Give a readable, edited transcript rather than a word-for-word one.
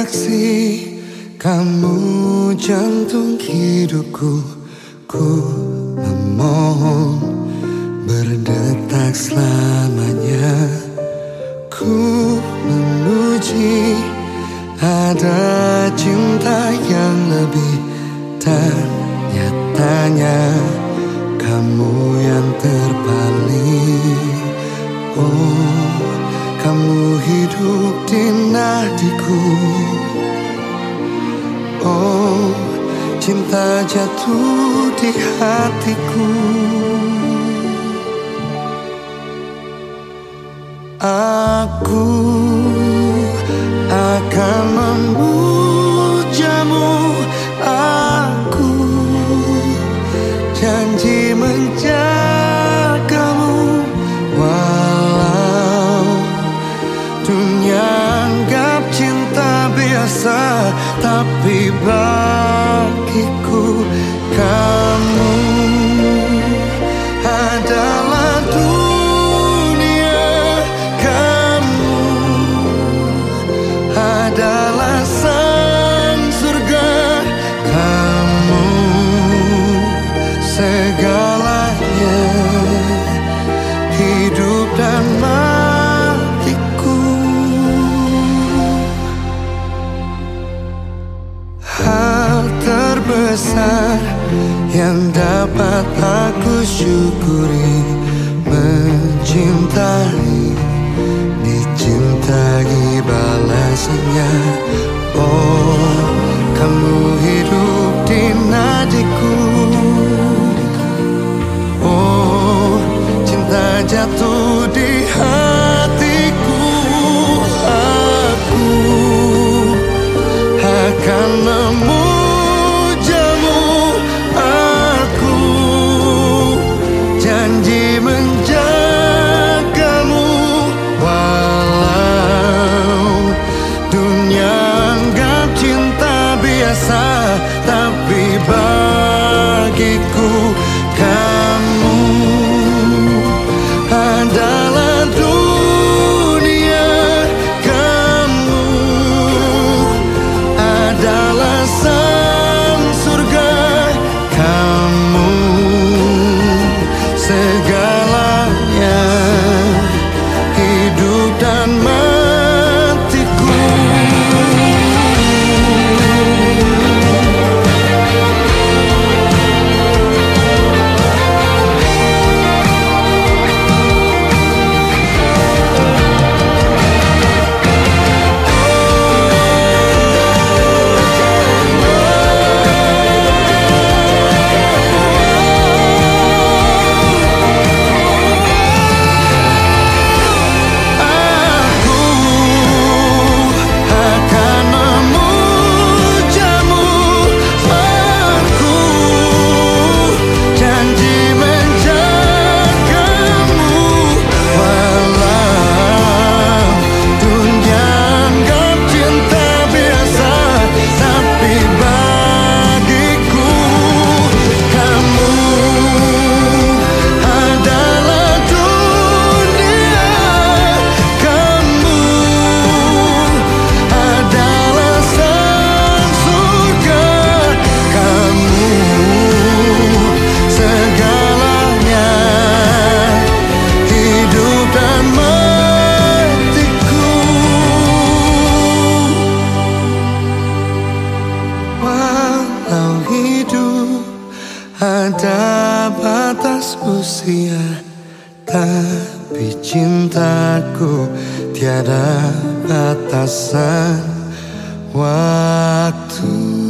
saksi, kamu jantung hidupku. Ku memohon berdetak selamanya. Ku memuji ada cinta yang lebih, ternyatanya kamu yang terpaling. Oh, kamu hidup di nadiku. Oh, cinta jatuh di hatiku. Aku akan memujamu. Aku janji menjagamu. Walau dunia anggap cinta biasa, tapi bagiku kamu adalah dunia. Kamu adalah sang surga. Kamu segalanya, hidup dan matiku. Hal terbesar yang dapat aku syukuri, mencintai, dicintai balasannya. Oh, kamu hidup di nadiku. Oh, cinta jatuh di hatiku. Aku akan memujamu. Aku janji menjagamu. Walau dunia anggap cinta biasa, tapi bagiku kamu adalah dunia. Kamu adalah sang surga. Kamu segalanya, hidup dan matiku. Walau hidup ada batas usia, tapi cintaku tiada batasan waktu.